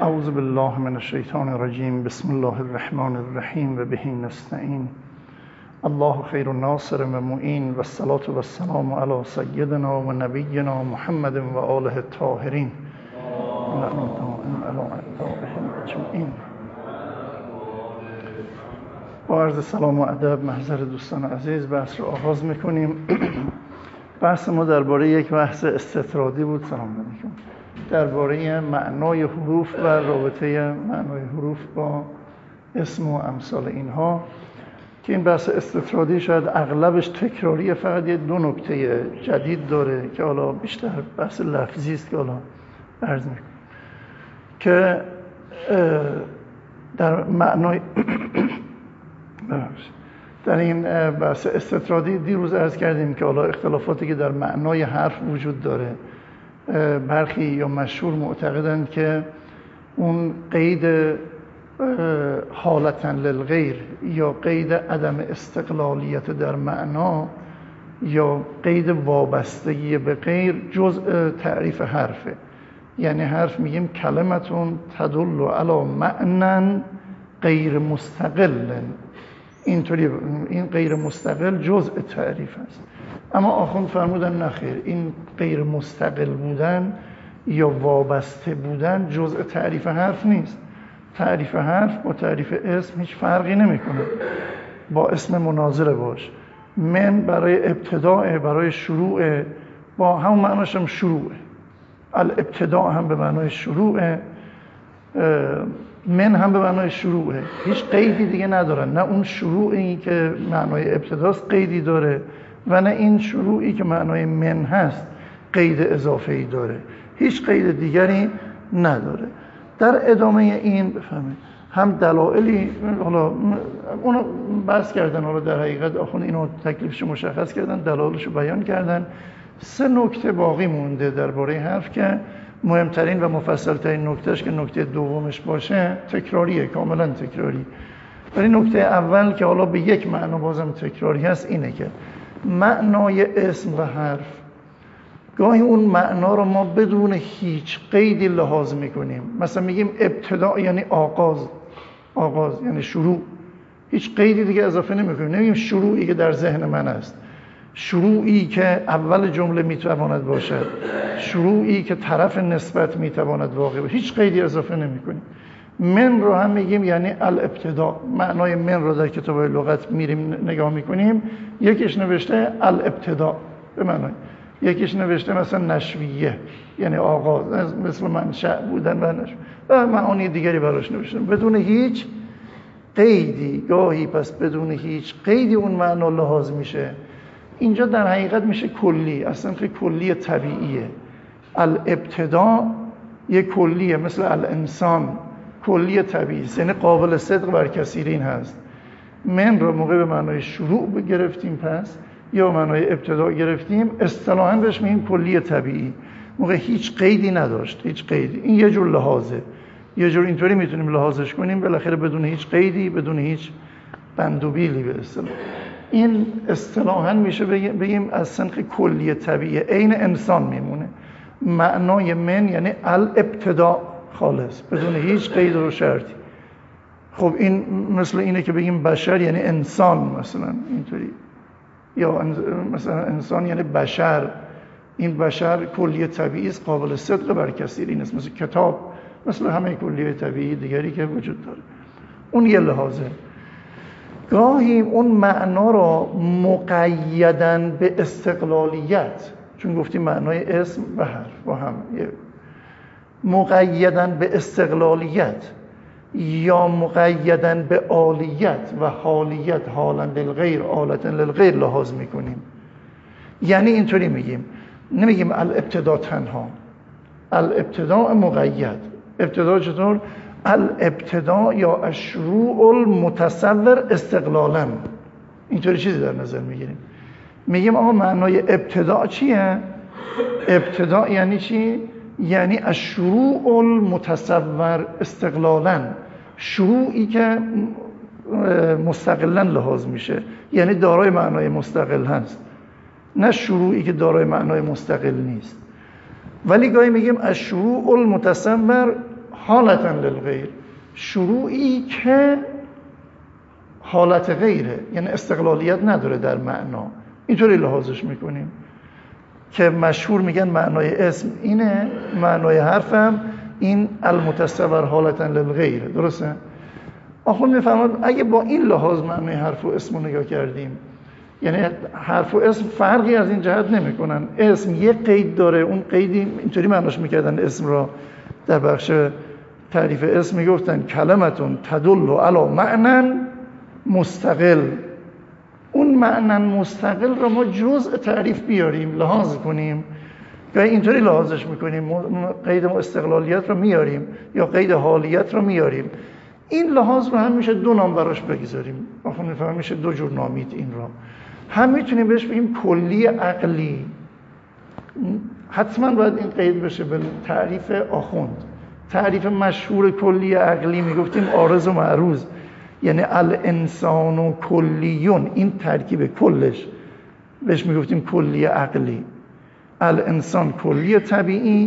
اعوذ بالله من الشیطان الرجیم. بسم الله الرحمن الرحیم و به نستعین. الله خیر ناصر و معین و الصلاة و السلام علی سیدنا و نبینا محمد و آله الطاهرین با عرض سلام و ادب محضر دوستان عزیز بحث رو آغاز میکنیم. بحث ما درباره یک بحث استطرادی بود. سلام علیکم. درباره معنای حروف و رابطه معنای حروف با اسم و امثال اینها که این بحث استطرادی شاید اغلبش تکراریه، فقط یه دو نکته جدید داره که حالا بیشتر بحث لفظی است که حالا عرض میکنم که در معنای در این بحث استطرادی دیروز عرض کردیم که حالا اختلافاتی که در معنای حرف وجود داره، برخی یا مشهور معتقدند که اون قید حالتاً للغیر یا قید عدم استقلالیت در معنا یا قید وابستگی به غیر جزء تعریف حرفه. یعنی حرف میگیم کلمتون تدل علی معنی غیر مستقل، اینطوری این غیر مستقل جزء تعریف است. اما آخوند فرمودن نخیر، این غیر مستقل بودن یا وابسته بودن جزء تعریف حرف نیست. تعریف حرف با تعریف اسم هیچ فرقی نمیکنه. با اسم مناظره باش، من برای ابتداء، برای شروع، با همون معناش هم شروعه. الابتداء هم به معنای شروعه، من هم به معنای شروعه. هیچ قیدی دیگه ندارن، نه اون شروعی که معنای ابتداست قیدی داره و نه این شروعی که معنای من هست قید اضافه‌ای داره. هیچ قید دیگری نداره. در ادامه این بفهمید هم دلایلی، حالا اونو بحث کردن، حالا در حقیقت آخوند اینو تکلیفش مشخص کردن، دلایلشو بیان کردن. سه نکته باقی مونده درباره حرف که مهمترین و مفصلترین نکتهش که نکته دومش باشه تکراریه، کاملا تکراری. ولی نکته اول که حالا به یک معنا بازم تکراری هست اینه که معنای اسم و حرف گاهی اون معنا رو ما بدون هیچ قیدی لحاظ میکنیم. مثلا میگیم ابتدا یعنی آغاز، آغاز یعنی شروع، هیچ قیدی دیگه اضافه نمیکنیم. نمیگیم شروعی که در ذهن من است، شروعی که اول جمله میتواند باشد، شروعی که طرف نسبت میتواند واقع باشد، هیچ قیدی اضافه نمیکنیم. من رو هم میگیم یعنی الابتدا. معنای من رو در کتاب لغت میریم نگاه میکنیم، یکیش نوشته الابتدا به معنای، یکیش نوشته مثلا نشویه یعنی آغاز، مثل منشأ بودن و نشو، و معانی دیگری براش نوشتن بدون هیچ قیدی. گاهی پس بدون هیچ قیدی اون معنا لحاظ میشه. اینجا در حقیقت میشه کلی، اصلا خیلی کلی طبیعیه. الابتدا یک کلیه، مثل الانسان کلی طبیعی، یعنی قابل صدق بر کثیرین هست. من رو موقع به معنای شروع گرفتیم پس یا معنای ابتدا گرفتیم، اصطلاحاً بهش میگیم کلی طبیعی. موقع هیچ قیدی نداشت، هیچ قیدی. این یه جور لحاظه، یه جور اینطوری میتونیم لحاظش کنیم، بالاخره بدون هیچ قیدی، بدون هیچ بند و بیلی به اصطلاح. این اصطلاحاً میشه بگیم از سنخ کلی طبیعی، عین انسان میمونه. معنای من یعنی الابتدا خالص، بدون هیچ قید و شرطی. خب این مثل اینه که بگیم بشر یعنی انسان مثلا اینطوری، یا مثلا انسان یعنی بشر. این بشر کلی طبیعی است، قابل صدق بر کثیرین است، مثل کتاب، مثل همه کلیه طبیعی دیگری که وجود داره. اون یه لحاظه. گاهی اون معنا را مقیداً به استقلالیت، چون گفتیم معنای اسم و حرف با هم مقیداً به استقلالیت یا مقیداً به عالیت و حالیت، حالاً للغیر آلتاً للغیر لحاظ میکنیم. یعنی اینطوری میگیم، نمیگیم الابتدا تنها، الابتدا مقید. ابتدا چطور؟ الابتدا یا الشروع المتصور استقلالاً، اینطوری چیزی در نظر میگیریم. میگیم آقا معنای ابتدا چیه؟ ابتدا یعنی چی؟ یعنی الشروع المتصور استقلالاً، شروعی که مستقلاً لحاظ میشه، یعنی دارای معنای مستقل هست، نه شروعی که دارای معنای مستقل نیست. ولی گاهی میگیم الشروع المتصور حالتا للغیر، شروعی که حالت غیره، یعنی استقلالیت نداره در معنا. اینطوری لحاظش میکنیم که مشهور میگن معنای اسم اینه، معنای حرفم این المتصور حالتا للغیر. درسته؟ آخوند میفرماد اگه با این لحاظ معنای حرف و اسم رو نگاه کردیم، یعنی حرف و اسم فرقی از این جهت نمیکنن، اسم یک قید داره، اون قیدی اینطوری معناش میکردن اسم را در بخش تعریف اسم میگفتن کلمتون تدل علی معنی مستقل. اون معنی مستقل رو ما جزء تعریف بیاریم، لحاظ کنیم و اینطوری لحاظش میکنیم، قید استقلالیت رو میاریم یا قید حالیت رو میاریم. این لحاظ رو هم میشه دو نام براش بگذاریم. آخوند میفهمم میشه دو جور نامید این را. هم میتونیم بهش بگیم کلی عقلی، حتما باید این قید بشه به تعریف آخوند. تعریف مشهور کلی عقلی میگفتیم عارض و معروض، یعنی الانسان و کلیون، این ترکیب کلش بهش میگفتیم کلی عقلی. الانسان کلی طبیعی،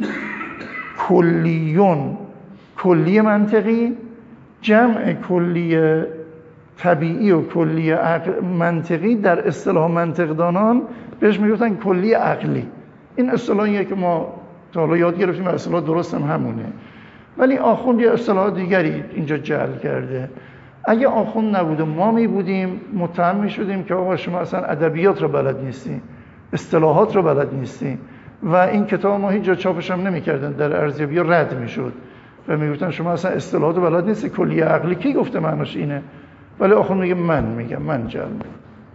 کلیون کلی منطقی، جمع کلی طبیعی و کلی منطقی در اصطلاح منطقدانان بهش میگفتن کلی عقلی. این اصطلاحیه که ما تا حالا یاد گرفتیم و اصطلاح درست هم همونه، ولی آخوند یه اصطلاح دیگری اینجا جعل کرده. اگه آخوند نبود و ما می بودیم متهم می شدیم که آقا شما اصلا ادبیات رو بلد نیستی، اصطلاحات رو بلد نیستی، و این کتاب ما هیچ جا چاپش هم نمی کردن، در ارزیابی رد می شد و می گفتن شما اصلا اصطلاحات رو بلد نیستی. کلی عقلی کی گفته معناش اینه؟ ولی آخوند میگه من جعل میگم.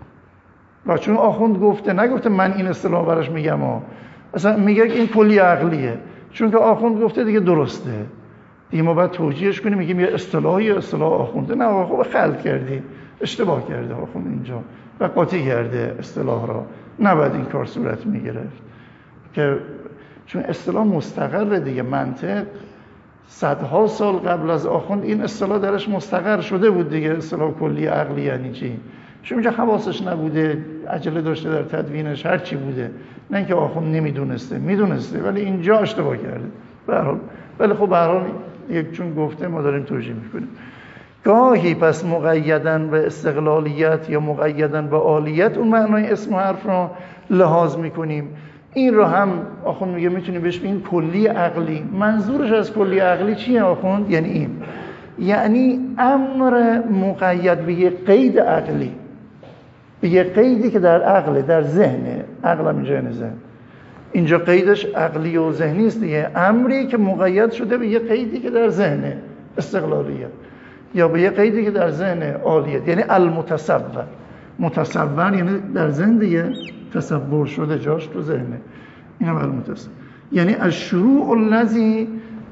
و چون آخوند گفته، نگفته من این اصطلاح براش میگم اصلا میگه این کلی عقلیه، چون که آخوند گفته دیگه درسته، دیگه ما باید توجیهش کنیم، میگیم یه اصطلاحی اصطلاح آخونده. نه آقا خلط کردی، اشتباه کرده آخوند اینجا و قاطی کرده اصطلاح را، نباید این کار صورت میگرفت که چون اصطلاح مستقره دیگه. منطق صدها سال قبل از آخوند این اصطلاح درش مستقر شده بود دیگه. اصطلاح کلی عقلی یعنی چی؟ چون اینجا حواسش نبوده، عجله داشته در تدوینش، هر چی بوده، نه اینکه آخوند نمیدونسته، میدونسته ولی اینجا اشتباه کرده. به هر حال ولی خب به هر حال یک چون گفته ما داریم توجیه میکنیم. گاهی پس مقیدن به استقلالیت یا مقیدن به عالیت اون معنای اسم و حرف رو لحاظ میکنیم. این رو هم آخوند میگه میتونیم بهش بگیم کلی عقلی. منظورش از کلی عقلی چیه آخوند؟ یعنی این، یعنی امر مقید به یه قید عقلی، به یه قیدی که در عقله، در ذهنه. عقل هم اینجا یعنی ذهن، اینجا قیدش عقلی و ذهنی است دیگه. امری که مقید شده به یه قیدی که در ذهنه، استقلالیت، یا به یه قیدی که در ذهن عالیت، یعنی المتصور. متصور یعنی در ذهن دیگه، تصور شده جاش تو ذهنه، این هم المتصور. یعنی الشروع الذی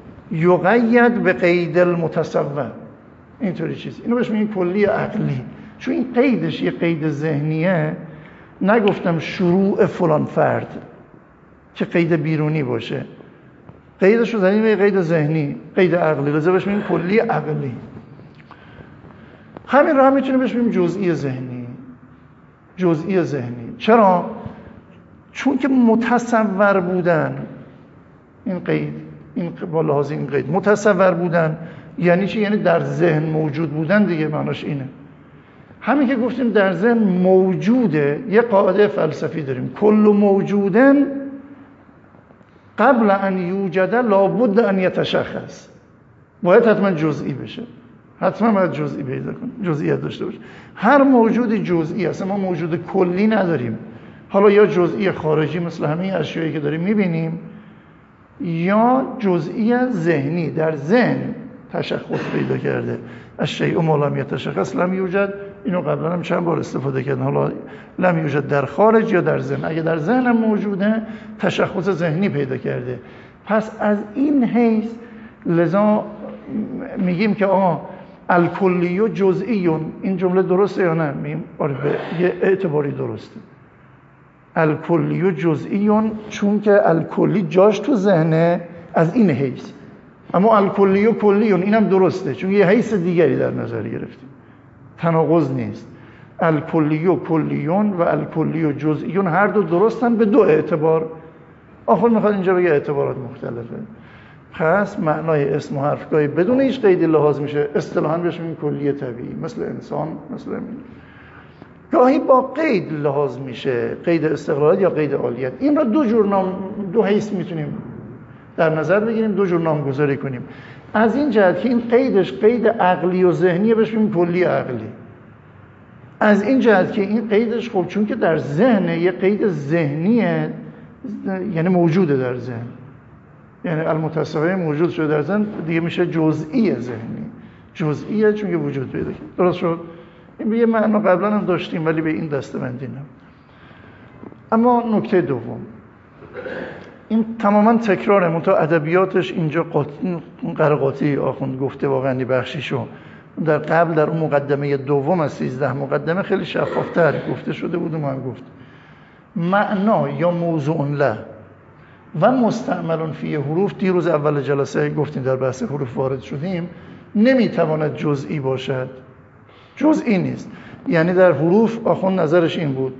یقید به قید المتصور، اینطوری چیزی. اینو بهش میگن کلی عقلی، چون این قیدش یه قید ذهنیه. نگفتم شروع فلان فرد که قید بیرونی باشه، قیدش رو زدیم به قید ذهنی، قید عقلی، لذا بهش میگیم کلی عقلی. همین رو هم میتونیم بهش بگیم جزئی ذهنی. جزئی ذهنی چرا؟ چون که متصور بودن، این قید، این با لحاظ این قید متصور بودن یعنی چی؟ یعنی در ذهن موجود بودن دیگه، معناش اینه. همین که گفتیم در ذهن موجوده، یه قاعده فلسفی داریم، کل موجودن قبل ان یوجد لابد ان یتشخص، باید حتما جزئی بشه، حتما باید جزئی پیدا کنه، جزئیات داشته باشه. هر موجودی جزئی است، ما موجود کلی نداریم. حالا یا جزئی خارجی مثل همه اشیایی که داریم میبینیم، یا جزئی ذهنی، در ذهن تشخص پیدا کرده. الشیء ما لم یتشخص لم یوجد، اینو قبلا هم چند بار استفاده کردن. حالا لم یوجد در خارج یا در ذهن، اگه در ذهن هم موجوده تشخص ذهنی پیدا کرده. پس از این حیث لذا میگیم که الکلی و جزئیون. این جمله درسته یا نه؟ میگیم آره، به یه اعتباری درسته. الکلی و جزئیون، چون که الکلی جاش تو ذهنه از این حیث، اما الکلی و کلیون اینم درسته چون یه حیث دیگری در نظر گرفتیم، تناقض نیست. الکلی و کلیون و الکلی و جزئیون هر دو درستن به دو اعتبار. آخر میخواد اینجا بگه اعتبارات مختلفه. پس معنای اسم و حرف گاهی بدون هیچ قیدی لحاظ میشه، اصطلاحاً بهش میگیم کلیه طبیعی، مثل انسان، مثل این. گاهی با قید لحاظ میشه، قید استقلالیت یا قید عالیت. این را دو حیث میتونیم در نظر بگیریم، دو جور نامگذاری کنیم. از این جهت که این قیدش قید عقلی و ذهنیه بهش میگیم کلی عقلی. از این جهت که این قیدش خب چون که در ذهن یه قید ذهنیه، یعنی موجوده در ذهن، یعنی المتصوره موجود شده در ذهن، دیگه میشه جزئی ذهنی، جزئیه چون که وجود پیدا کرد. درست شد؟ این به یه معنا قبلا هم داشتیم ولی به این دسته‌بندی نه. اما نکته دوم، این تماما تکراره، منتها ادبیاتش اینجا قرقاتی آخوند گفته واقعا بخشیشو در قبل در اون مقدمه دوم از 13 مقدمه خیلی شفافتر گفته شده بود و ما هم گفت معنا یا موضوع له و مستعمل فی حروف، دیروز اول جلسه گفتیم در بحث حروف وارد شدیم، نمیتواند جزئی باشد، جزئی نیست. یعنی در حروف آخوند نظرش این بود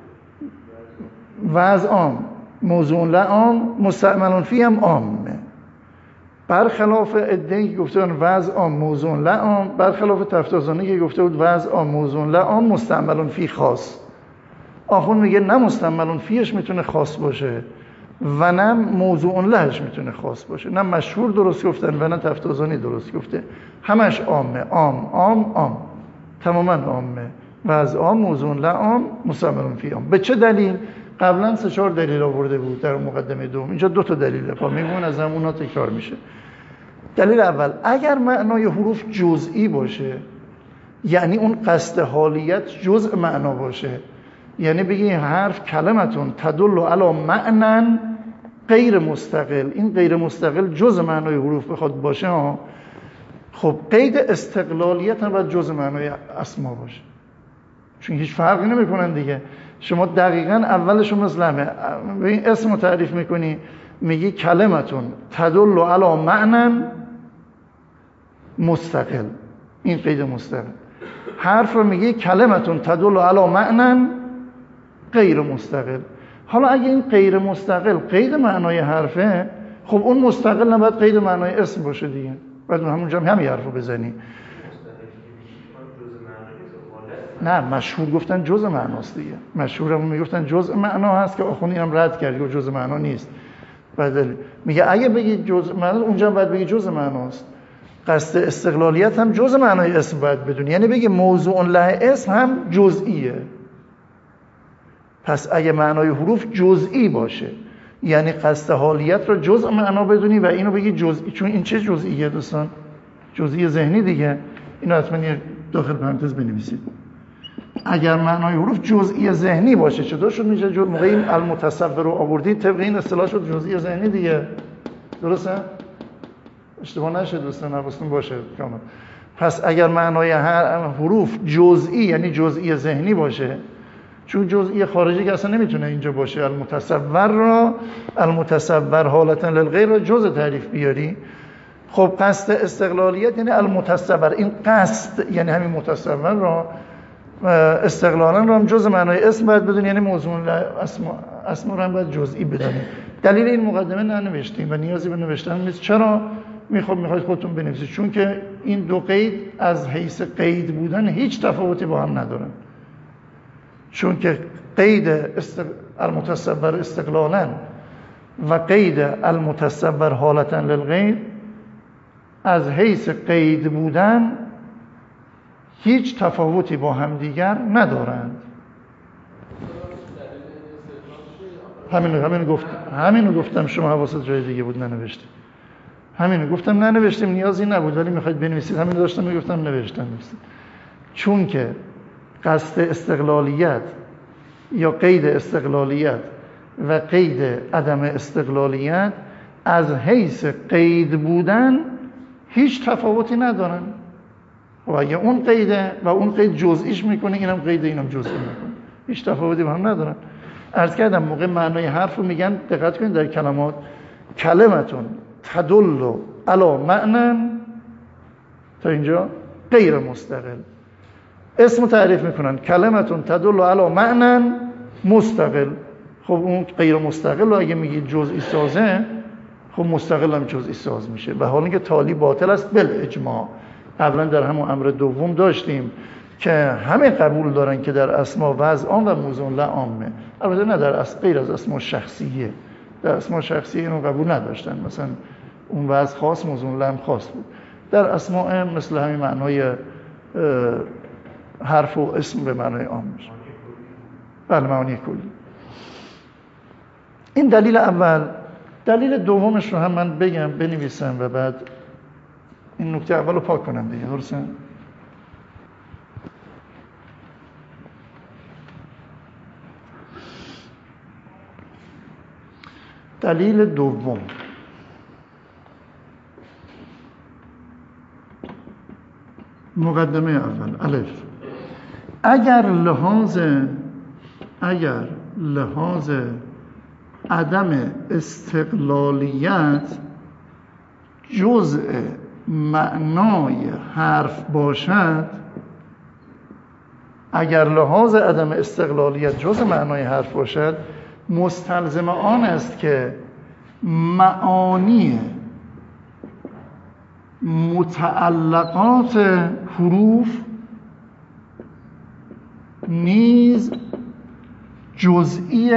وضع عام، موضوع له عام، مستعمل فی هم عامه، برخلاف ادعی که گفته بود وضع عام موضوع له عام، برخلاف تفتازانی که گفته بود وضع عام موضوع له عام مستعمل فی خاص. آخوند میگه نه مستعمل فیش میتونه خاص باشه و نه موضوع لهش میتونه خاص باشه، نه مشهور درست گفتن و نه تفتازانی درست گفته، همش عامه، عام تماما عامه، وضع عام موضوع له عام مستعمل فی عام. به چه دلیل؟ قبلا 3-4 دلیل آورده بود در مقدمه دوم، اینجا 2 تا دلیله، پا میمون از همونا تکرار میشه. دلیل اول، اگر معنای حروف جزئی باشه، یعنی اون قصد حالیت جزء معنا باشه، یعنی بگی حرف کلمتون تدل علی معنی غیر مستقل، این غیر مستقل جزء معنای حروف بخواد باشه ها، خب قید استقلالیت هم باید جزء معنای اسما باشه، چون هیچ فرقی نمیکنن دیگه. شما دقیقاً اولشو مثل همه به این اسم تعریف میکنی، میگی کلمتون تدل علی معنی مستقل، این قید مستقل. حرف رو میگی کلمتون تدل علی معنی غیر مستقل. حالا اگه این غیر مستقل قید معنای حرفه، خب اون مستقل نباید قید معنای اسم باشه دیگه، باید همونجا همین حرفو بزنی. نه مشهور گفتن جزء معناست دیگه، مشهور هم میگفتن جزء معنا هست که آخوندی هم رد کرد که جزء معنا نیست. بعد میگه اگه بگی جزء معنا، اونجا باید بگی جزء معناست. قصد استقلالیت هم جزء معنای اسم باید بدونی، یعنی بگی موضوع له اسم هم جزئیه. پس اگه معنای حروف جزئی باشه، یعنی قصد حالیت رو جزء معنا بدونی و اینو بگی جزئی، چون این چه جزئیه دوستان؟ جزئی ذهنی دیگه. اینو حتما داخل پرانتز بنویسید. اگر معنای حروف جزئی ذهنی باشه، چطور شد میشه موقع این المتصور رو آوردید طبق این اصطلاح شد جزئی ذهنی دیگه، درسته؟ اشتباه نشه دوستان، حواستون باشه کامل. پس اگر معنای حروف جزئی یعنی جزئی ذهنی باشه، چون جزئی خارجی که اصلا نمیتونه اینجا باشه، المتصور حالتا للغیر را جزء تعریف بیاری، خب قصد استقلالیت یعنی المتصور، این قصد یعنی همین متصور را استقلالا رو هم جزء معنای اسم باید بدونی، یعنی موضوع اسم رو هم باید جزئی بدونی. دلیل این مقدمه ننوشتیم و نیازی به نوشتن نیست. چرا؟ میخواید خودتون بنویسید، چون که این دو قید از حیث قید بودن هیچ تفاوتی با هم ندارن، چون که قید المتصور استقلالا و قید المتصور حالتا للغیر از حیث قید بودن هیچ تفاوتی با هم دیگر ندارند. همینو گفتم، شما حواست جای دیگه بود ننوشتیم. همینو گفتم ننوشتیم، نیازی نبود، ولی میخواید بنویسید. همینو داشتم میگفتم نوشتم. چون که قصد استقلالیت یا قید استقلالیت و قید عدم استقلالیت از حیث قید بودن هیچ تفاوتی ندارن. و اگه اون قیده و اون قید جزئیش میکنه، اینم قیده اینم جزئی میکنه، هیچ تفاوتی با هم ندارن. عرض کردم موقع معنای حرف رو میگن، دقت کنید در کلمات، کلمتون تدل علی معنی تا اینجا غیر مستقل، اسم تعریف میکنن کلمتون تدل علی معنی مستقل. خب اون غیر مستقل رو اگه میگید جزئی سازه، خب مستقل هم جزئی ساز میشه. و حالا که تالی باطل است بالاجماع، قبلا در همون امر دوم داشتیم که همه قبول دارن که در اسما وضع عام و موضوع لا عامه. البته نه در غیر از اسما شخصیه، در اسما شخصیه اینو قبول نداشتن، مثلا اون وضع خاص موضوع لا هم خاص بود. در اسما مثل همین معنای حرف و اسم به معنای عام میشه. بله، معانی کلی. این دلیل اول. دلیل دومش رو هم من بگم، بنویسم و بعد این نکته اول رو پاک کنم دیگه، درسته؟ دلیل دوم، مقدمه اول. الف، اگر لحاظ عدم استقلالیت جزء معنای حرف باشد، اگر لحاظ عدم استقلالیت جزء معنای حرف باشد، مستلزم آن است که معانی متعلقات حروف نیز جزئی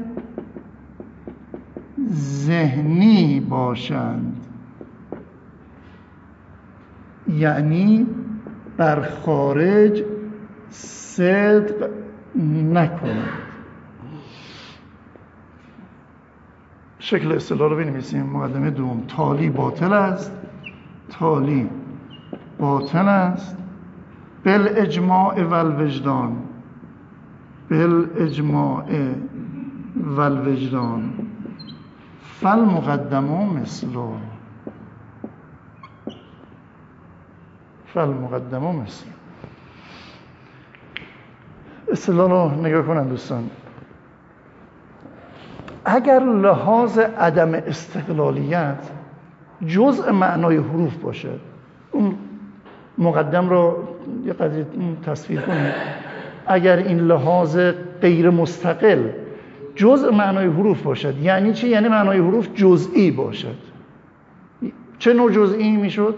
ذهنی باشند، یعنی بر خارج صدق نکنند. شکل اصطلاح رو بنویسیم. مقدمه دوم، تالی باطل است، تالی باطل است بالاجماع و الوجدان، بالاجماع و الوجدان، فالمقدم مثل اصطلاح رو نگاه کنن دوستان. اگر لحاظ عدم استقلالیت جزء معنای حروف باشد، اون مقدم رو یه قضیه تصویر کنید. اگر این لحاظ غیر مستقل جزء معنای حروف باشد، یعنی چی؟ یعنی معنای حروف جزئی باشد. چه نوع جزئی میشد؟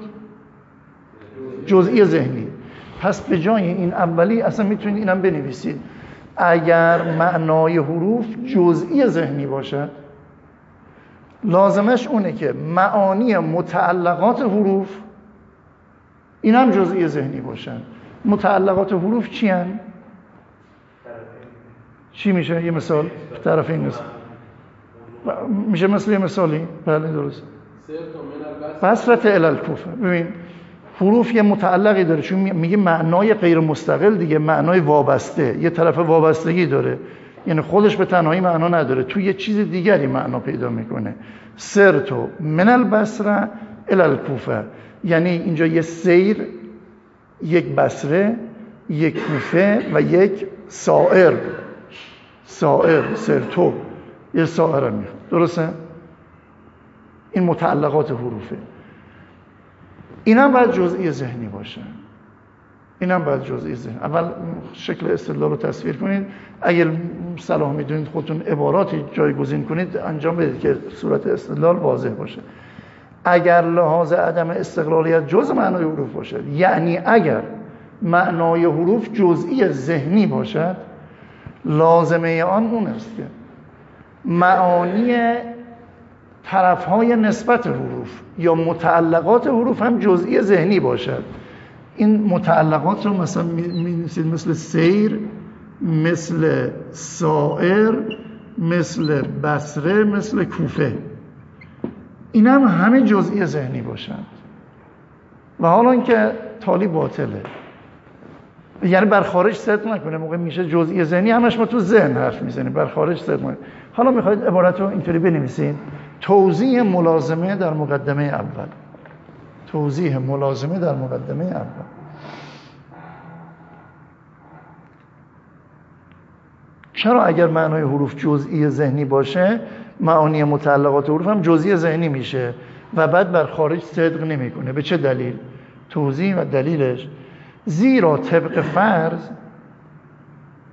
جزئی ذهنی. پس به جای این اولی اصلا میتونید اینم بنویسید، اگر معنای حروف جزئی ذهنی باشد، لازمش اونه که معانی متعلقات حروف این هم جزئی ذهنی باشن. متعلقات حروف چی هن؟ چی میشه؟ یه مثال طرفین نیست میشه مثل یه مثالی؟ بله درست. بصرت الالکوفه. ببین حروف یه متعلقی داره، چون میگه معنای غیر مستقل دیگه، معنای وابسته، یه طرف وابستگی داره، یعنی خودش به تنهایی معنا نداره، تو یه چیز دیگری معنا پیدا میکنه. سرتو من البصره الالکوفه، یعنی اینجا یه سیر، یک بصره، یک کوفه و یک سائر. سرتو یه سائر میخواد، درسته؟ این متعلقات حروفه. این هم باید جزئی ذهنی باشه. اول شکل استدلال رو تصویر کنید. اگر صلاح میدونید خودتون عباراتی جایگزین کنید انجام بدید که صورت استدلال واضح باشه. اگر لحاظ عدم استقلالیت جزء معنای حروف باشد، یعنی اگر معنای حروف جزئی ذهنی باشد، لازمه آن اون است که معانی طرفهای نسبت حروف یا متعلقات حروف هم جزئی ذهنی باشد. این متعلقات رو مثلا می‌نویسید مثل سیر، مثل سائر، مثل بصره، مثل کوفه. این هم همه جزئی ذهنی باشند. و حالا اینکه تالی باطله، یعنی بر خارج صدق نکنه، موقع میشه جزئی ذهنی همش ما تو ذهن حرف میزنیم، بر خارج صدق نکنه. حالا میخواید عبارت رو اینطوری بنویسین: توضیح ملازمه در مقدمه اول. توضیح ملازمه در مقدمه اول. چرا اگر معنای حروف جزئی ذهنی باشه، معانی متعلقات حروف هم جزئی ذهنی میشه و بعد بر خارج صدق نمیکنه؟ به چه دلیل؟ توضیح و دلیلش: زیرا طبق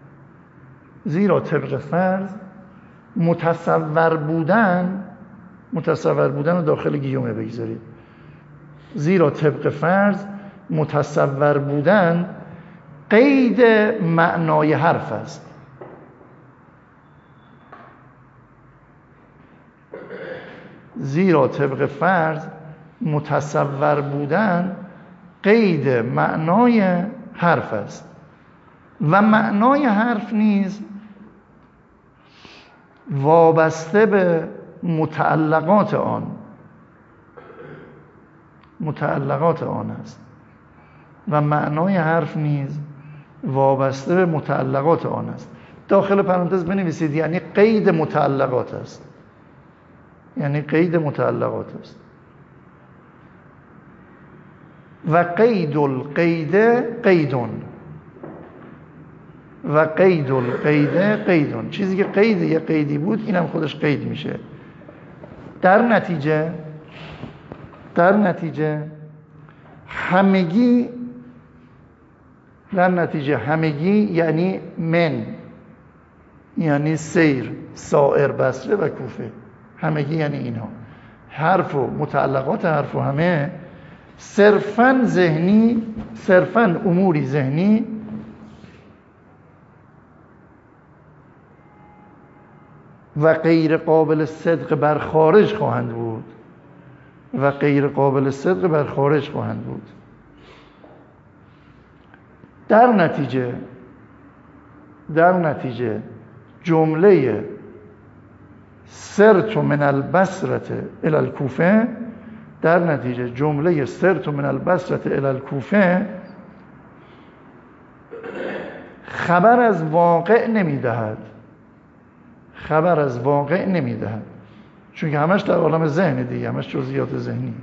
فرض متصور بودن متصور بودن رو داخل گیومه بگذارید. زیرا طبق فرض متصور بودن قید معنای حرف است. زیرا طبق فرض متصور بودن قید معنای حرف است و معنای حرف نیز وابسته به متعلقات آن است و معنای حرف نیز وابسته به متعلقات آن است. داخل پرانتز بنویسید یعنی قید متعلقات است، یعنی قید متعلقات است. و قید القید قیدون، و قید القید قیدون، چیزی که قید یه قیدی بود اینم خودش قید میشه. در نتیجه همگی یعنی من، یعنی سیر، سائر، بصره و کوفه، همگی یعنی اینها. حرف و متعلقات حرف و همه صرفاً ذهنی، صرفاً اموری ذهنی و غیر قابل صدق بر خارج خواهند بود، و غیر قابل صدق بر خارج خواهند بود. در نتیجه جمله سرت من البصره الی الکوفه، در نتیجه جمله سرت من البصره الی الکوفه خبر از واقع نمیدهد، چون که همش در عالم ذهن دیگه، همش جزئیات ذهنی.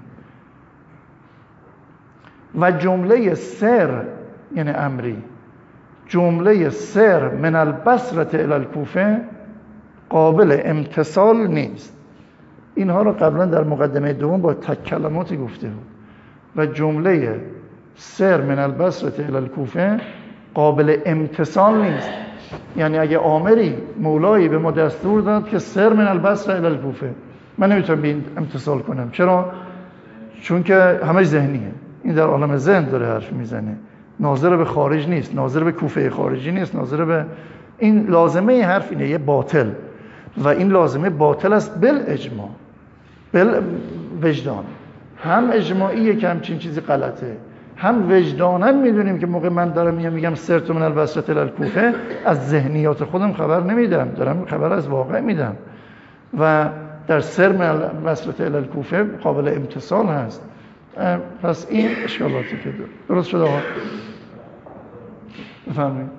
و جمله سر یعنی امری، جمله سر من البصره الی الکوفه قابل امتصال نیست. اینها رو قبلا در مقدمه دوم با تک کلماتی گفته بود. و جمله سر من البصره الی الکوفه قابل امتصال نیست. یعنی اگه آمری مولایی به ما دستور داد که سر من البصره الی الکوفه، من نمیتونم به این امتصال کنم. چرا؟ چون که همش ذهنیه، این در عالم ذهن داره حرف میزنه، ناظر به خارج نیست، ناظر به کوفه خارجی نیست، ناظر به این لازمه حرف اینه، یه باطل، و این لازمه باطل است بالاجماع، وجدان. هم اجماعیه که همچین چیزی غلطه، هم وجداناً میدونیم که موقع من دارم میگم سرت من البصره الی الکوفه، از ذهنیات خودم خبر نمیدم، دارم خبر از واقع میدم. و در سر من البصره الی الکوفه قابل امتصال هست. پس این اشکالاتی که درست شده. آقا بفرمایید.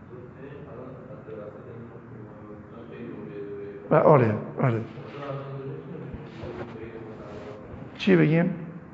آره چی بگیم؟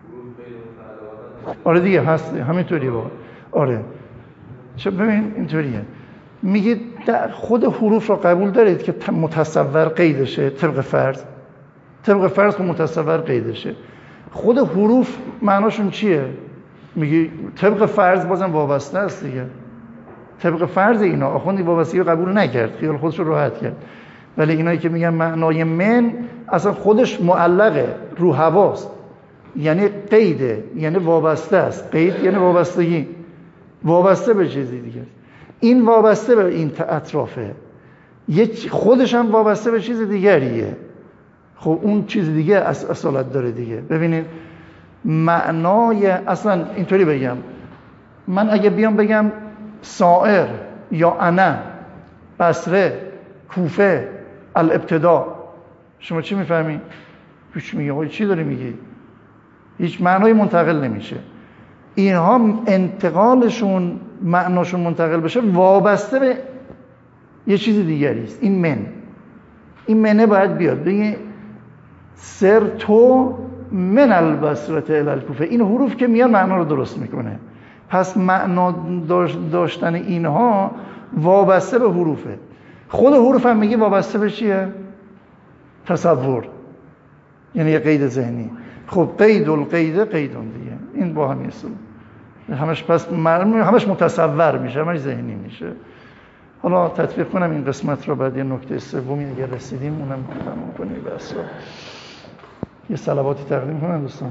آره دیگه هست، همینطوریه با. آره چه ببین اینطوریه، میگید خود حروف رو قبول دارید که متصور قیدشه؟ طبق فرض که متصور قیدشه. خود حروف معناشون چیه؟ میگی طبق فرض بازم وابسته است دیگه. طبق فرض اینا آخوندی وابستگی رو قبول نکرد، خیال خودش رو راحت کرد. ولی اینایی که میگن معنای من اصلا خودش معلقه رو حواست، یعنی قیده، یعنی وابسته است. قید یعنی وابستگی، وابسته به چیزی دیگه. این وابسته به این اطرافه، خودش هم وابسته به چیز دیگریه. خب اون چیز دیگه اصالت داره دیگه. ببینید معنای اصلا اینطوری بگم، من اگه بیام بگم سائر یا انا، بصره، کوفه، الابتدا، شما چی میفهمی؟ هیچ میگه چی داری میگی؟ هیچ معنای منتقل نمیشه. اینها انتقالشون، معناشون منتقل بشه وابسته به یه چیز دیگری است. این منه باید بیاد بگی سر تو من البصره الی الکوفه. این حروف که میان معنا رو درست میکنه. پس معنا داشتن اینها وابسته به حروفه. خود حروف هم میگه وابسته به چیه؟ تصور، یعنی یه قید ذهنی. خب قید القید قیدون دیگه، این با هم نیست، همش پس همش متصور میشه، همش ذهنی میشه. حالا تطبیق کنم این قسمت رو، بعد یه نکته سومی اگر رسیدیم اونم تمام کنیم بس. یه صلواتی تقدیم کنن دوستان.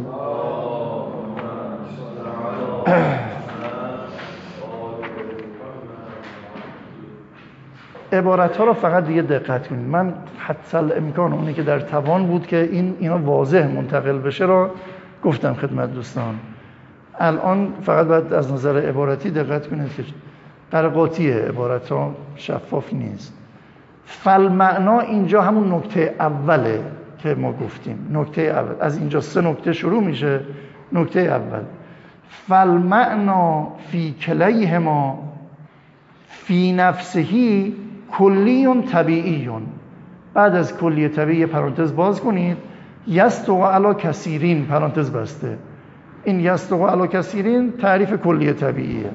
عبارت ها رو فقط دیگه دقت کنید. من حتی الامکان اونی که در توان بود که اینا واضح منتقل بشه رو گفتم خدمت دوستان. الان فقط باید از نظر عبارتی دقت کنید که قرقاتیه، عبارت ها شفاف نیست. فالمعنا اینجا همون نکته اوله که ما گفتیم. نکته اول از اینجا 3 نکته شروع میشه. نکته اول فالمعنا فی کلیهما فی نفسهی کلی طبیعی. بعد از کلی طبیعی پرانتز باز کنید، یستو علی کثیرین پرانتز بسته. این یستو علی کثیرین تعریف کلی طبیعیه.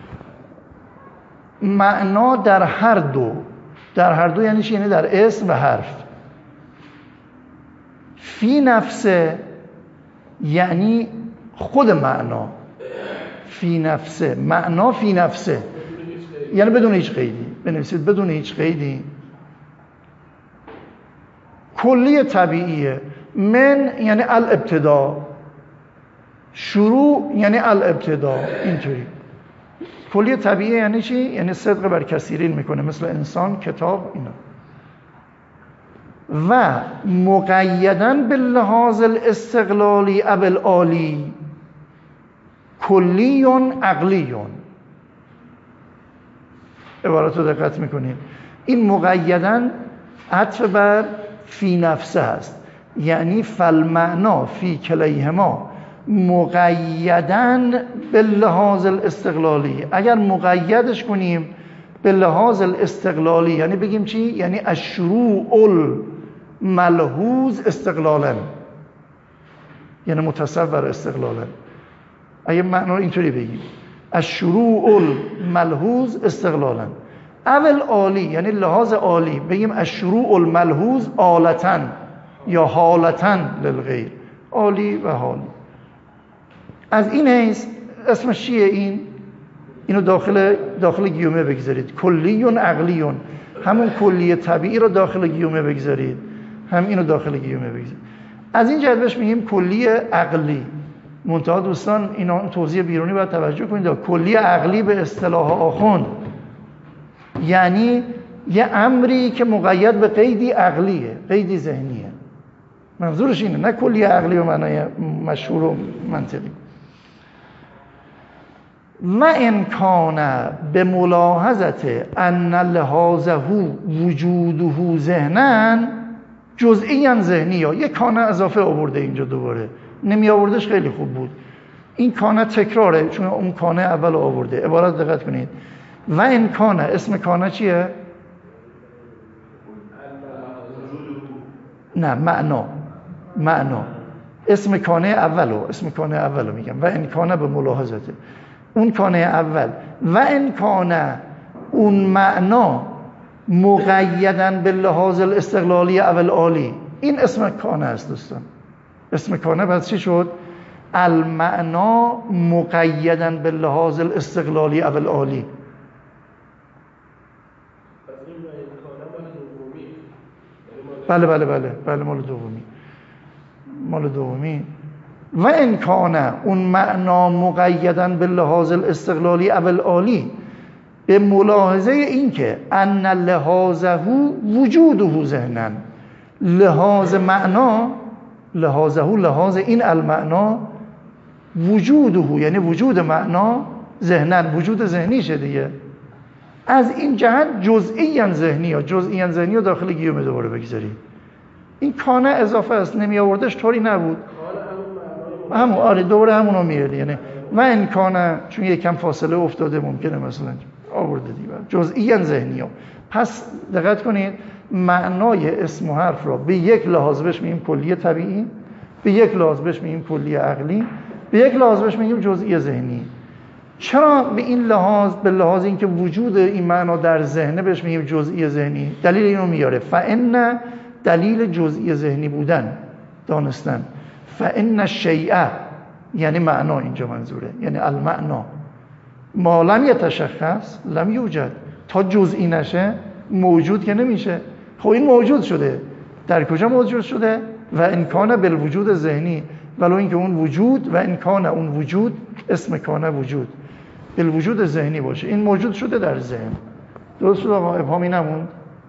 معنا در هر دو یعنی چی؟ یعنی در اسم و حرف. فی نفسه یعنی خود معنا. فی نفسه، معنا فی نفسه یعنی بدون هیچ قیدی. بنویسید بدون هیچ قیدی. کلی طبیعیه. من یعنی الابتدا، شروع یعنی الابتدا. اینطوری کلی طبیعی یعنی چی؟ یعنی صدق بر کثیرین میکنه، مثل انسان، کتاب، اینا. و مقیداً باللحاظ الاستقلالی او العالی کلی عقلی. عبارت رو دقت میکنید. این مقیداً عطف بر فی نفسه هست، یعنی فالمعنا فی کلیهما مقیداً باللحاظ الاستقلالی. اگر مقیدش کنیم باللحاظ الاستقلالی یعنی بگیم چی؟ یعنی الشروع الملحوظ استقلالا، یعنی متصور استقلالا. اگه معنا اینطوری بگیم الشروع الملحوظ استقلالا. اول عالی یعنی لحاظ عالی، بگیم الشروع الملحوظ آلتا یا حالتا للغیر، عالی و حالی. از این حیث اسمش چیه؟ اینو داخل گیومه بگذارید. کلی عقلی، همون کلی طبیعی رو داخل گیومه بگذارید، هم اینو داخل گیومه بگذارید. از این جهت بهش میگیم کلی عقلی. منتها دوستان اینا توضیح بیرونی باید توجه کنید. کلی عقلی به اصطلاح آخوند یعنی یه امری که مقید به قیدی عقلیه، قیدی ذهنیه. منظورش اینه، نه کلی عقلی و معنای مشهور و منطقی. و امکان به ملاحظت ان لحاظه وجوده ذهنا جزئیاً ذهنی. یا یک کانه اضافه آورده اینجا، دوباره نمی آوردش خیلی خوب بود. این کانه تکراره چون اون کانه اول آورده. عبارت دقت کنید. و امکان، اسم کانه چیه؟ نه، معنا. اسم کانه اولو میگم. و امکان به ملاحظته اون کانه اول. و امکان اون معنا مقیداً باللحاظ الاستقلالی او العالی. این اسم کانه است دوستان. اسم کانه بعد چی شد؟ المعنا مقیداً باللحاظ الاستقلالی او العالی. بله مال دومی. و ان کان اون معنا مقیداً باللحاظ الاستقلالی او العالی، به ملاحظه این که ان لحاظه وجوده ذهنا. لحاظ معنا، لحاظ این المعنا، وجوده یعنی وجود معنا، ذهنا وجود ذهنیشه دیگه. از این جهت جزئیاً ذهنی رو داخل گیومه دوباره بگذارید. این کانه اضافه است، نمی آوردش طوری نبود. همون دوباره همونو میاره. یعنی و این کانه چون یکم فاصله افتاده ممکنه مثلا آورده دیگه جزئیاً ذهنی ها. پس دقت کنید، معنای اسم و حرف را به یک لحاظ بهش میگیم کلی طبیعی، به یک لحاظ بهش میگیم کلی عقلی، به یک لحاظ بهش میگیم جزئی ذهنی. چرا به این لحاظ؟ به لحاظ اینکه وجود این معنا در ذهنه بهش میگیم جزئی ذهنی. دلیل اینو میاره. فإن دلیل جزئی ذهنی بودن دانستن. فإن الشیء یعنی معنا، اینجا منظوره، یعنی المعنا ما لم یتشخص لم یوجد. تا جزئی نشه موجود که نمیشه. خب این موجود شده. در کجا موجود شده؟ و امکان بالوجود ذهنی، ولو اینکه اون وجود و امکان اون وجود اسم کانه وجود بالوجود ذهنی باشه، این موجود شده در ذهن. درست شد آقا؟ ابهامی نموند؟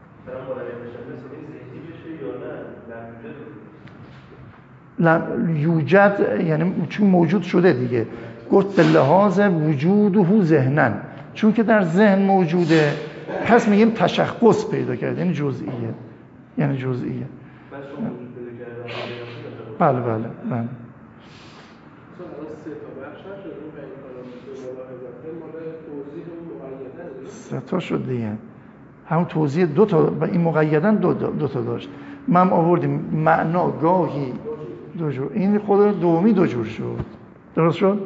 یوجد یعنی چون موجود شده دیگه، گفت به لحاظ وجوده ذهنن، چون که در ذهن موجوده پس میگیم تشخص پیدا کرد، یعنی جزئیه، یعنی جزئیه. بله بله بله. سه تا شد دیگه، همون توضیح دو تا، این مقیدن دو تا داشت. من آوردیم معنا گاهی دو جور، این خود دومی دو جور شد. درست شد؟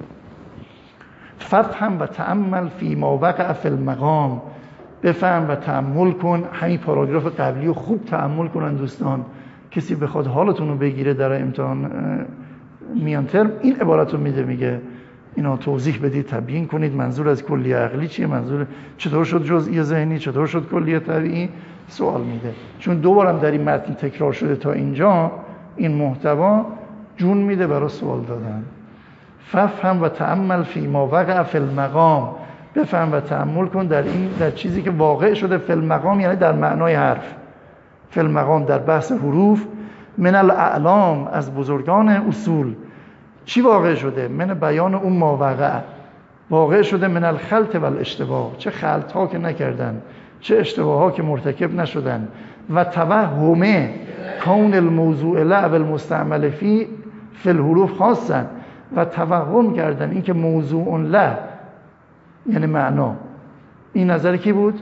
ففهم و تأمل فی ما وقع فی المقام، بفهم و تأمل کن. همین پاراگراف قبلی رو خوب تأمل کنن دوستان، کسی بخواد حالتون رو بگیره در امتحان میان ترم این عبارت رو میده، میگه اینا توضیح بدید، تبیین کنید منظور از کلیه عقلی چیه، منظور چطور شد جزئی ذهنی، چطور شد کلیه طبیعی، سوال میده. چون دوبارم در این متن تکرار شده تا اینجا، این محتوا جون میده برای سوال دادن. ففهم و تأمل فی ما وقع فی المقام، بفهم و تأمل کن در این، در چیزی که واقع شده فی المقام، یعنی در معنای حرف. فی المقام در بحث حروف، من الاعلام از بزرگان اصول. چی واقع شده؟ من بیان اون ما وقع، واقع شده من الخلط و الاشتباه، چه خلط ها که نکردن، چه اشتباه ها که مرتکب نشدن. و توهم کون الموضوع له و المستعمل فی الحروف خاصا، و توهم کردن این که موضوع له یعنی معنا، این نظر کی بود؟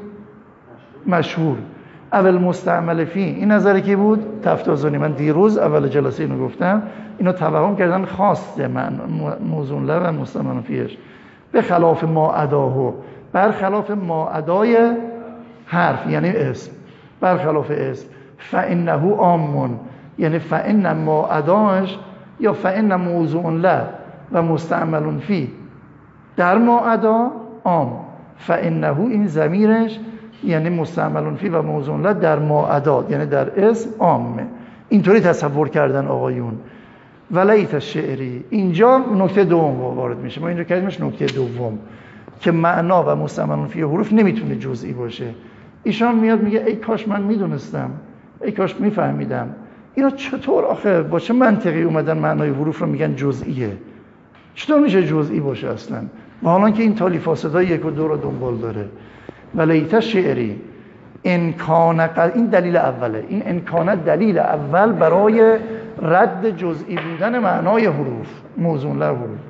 مشهور. اول مستعمل فی، این نظر کی بود؟ تفتازانی. من دیروز اول جلسه اینو گفتم، اینو توهم کردن خاص موضوع له و مستعمل فیش، به خلاف ما اداه، برخلاف ما ادای حرف یعنی اسم، برخلاف اسم. فانه عام، یعنی فان ما اداش یا فان موضوع له و مستعمل فی در ما ادا عام، فانه این ضمیرش یعنی مستعمل فی و موضوع له در ما ادا یعنی در اسم عامه. اینطوری تصور کردن آقایون. ولیت الشعری، اینجا نکته دوم وارد میشه. ما اینجا کردیمش نکته دوم که معنا و مستعمل فی حروف نمیتونه جزئی باشه. ایشان میاد میگه ای کاش من میدونستم، ای کاش میفهمیدم. اینا چطور آخه با چه منطقی اومدن معنای حروف رو میگن جزئیه؟ چطور میشه جزئی باشه اصلا؟ و حالا که این تالیف فاسدای 1 و 2 رو دنبال داره. ولیت شعری امکان، این دلیل اوله، این امکان دلیل اول برای رد جزئی بودن معنای حروف، موضوع له حروف.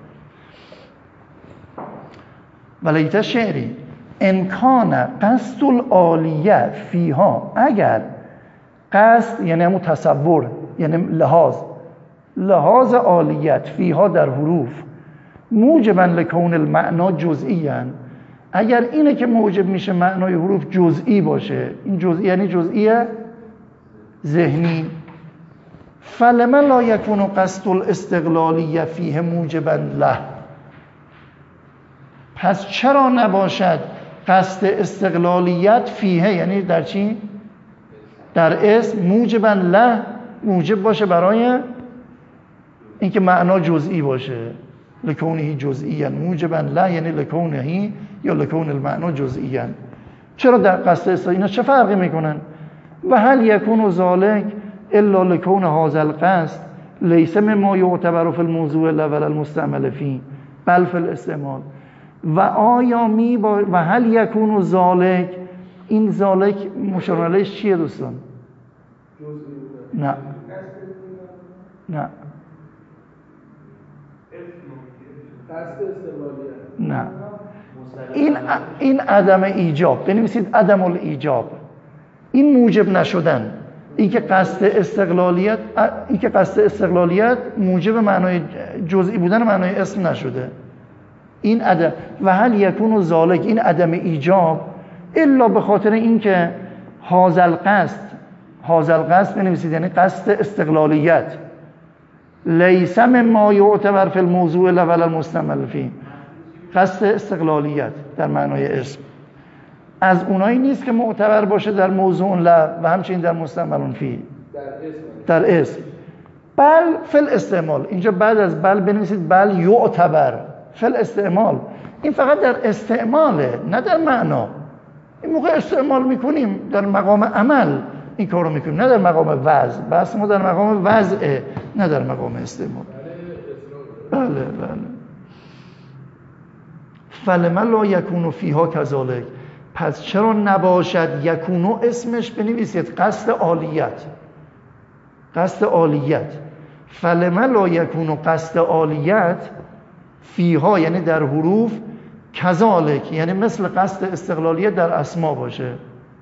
ولیت شعری امکان قصد العالیه فیها، اگر قصد یعنی همون تصور، یعنی لحاظ عالیت فیها در حروف، موجبا لکون المعنا جزئیاً، اگر اینه که موجب میشه معنای حروف جزئی باشه، این جزئی یعنی جزئی ذهنی، فلما لا یکون قصد الاستقلالیه فیه موجبا له، پس چرا نباشد قصد استقلالیت فیه یعنی در چی؟ در اسم موجبا له، موجب باشه برای اینکه معنا جزئی باشه. لکونه جزئیاً موجبا له یعنی لکونه یا لکون المعنا جزئیاً. چرا در قصد استقلال اینا چه فرقی میکنن؟ و هل یکون ذالک الا لکون هذا القصد لیس مما یعتبر فی الموضوع الاول المستعمل فی بل فی الاستعمال. و آیا و هل یکون ذالک، این ذالک مشار الیهش چیه دوستان؟ نه نه نه، این عدم ایجاب، بنویسید عدم الایجاب، این موجب نشدن، این که قصد استقلالیت موجب معنای جزئی بودن معنای اسم نشده، این عدم. و هل یکون ذالک، این عدم ایجاب الا به خاطر اینکه هذا القصد بنویسید یعنی قصد استقلالیت، لیس مما یعتبر فی الموضوع الاول المستعمل فی، قصد استقلالیت در معنای اسم از اونایی نیست که معتبر باشه در موضوع له و همچنین در مستعمل فی. در اسم. بل فل استعمال، اینجا بعد از بل بنویسید بل یعتبر فل استعمال. این فقط در استعماله، نه در معنا. این موقع استعمال میکنیم در مقام عمل این کار رو میکنیم، نه در مقام وضع. بس ما در مقام وضعه، نه در مقام استعمال. بله. فلما لا یکونو فیها کذالک، پس چرا نباشد یکونو اسمش بنویسید قصد عالیت. فلما لا یکونو قصد عالیت فیها یعنی در حروف، کذالک یعنی مثل قصد استقلالیت در اسما باشه.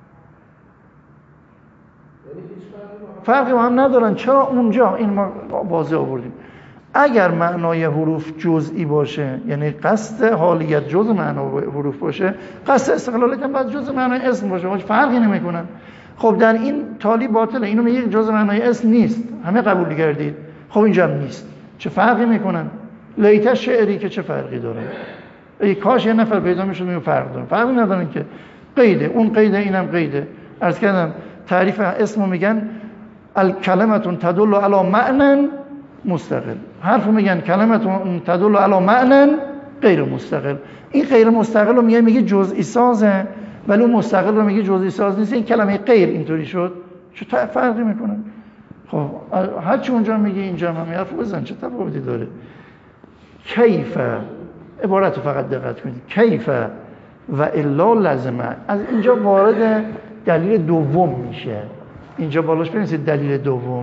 فرقی با هم ندارن. چرا اونجا این ما واضح آوردیم اگر معنای حروف جزئی باشه، یعنی قصد حالیت جزء معنای حروف باشه، قصد استقلالیت هم باید جزء معنای اسم باشه، فرقی نمیکنن. خب در این تالی باطله، اینو میگه جزء معنای اسم نیست، همه قبول کردید، خب اینجا هم نیست، چه فرقی میکنن؟ لیت شعری که چه فرقی داره؟ ای کاش یه نفر پیدا میشد میگه فرق داره. فرقی ندارن که، قیده، اون قیده اینم قیده. عرض کردم تعریف اسمو میگن الکلمتون تدل علی معنی مستقل، حرفو میگن کلمتون تدل علی معنی غیر مستقل. این غیر مستقل رو میگه جزئی سازه، ولی اون مستقل رو میگه جزئی ساز نیست. این کلمه غیر اینطوری شد، چه فرقی میکنن؟ خب هر چی اونجا میگه اینجا هم حرف بزن، چه تفاوتی داره؟ کیف، عبارت رو فقط دقت کنید، کیف و الا لازمه، از اینجا وارد دلیل دوم میشه. اینجا بالاش بنویسید دلیل دوم.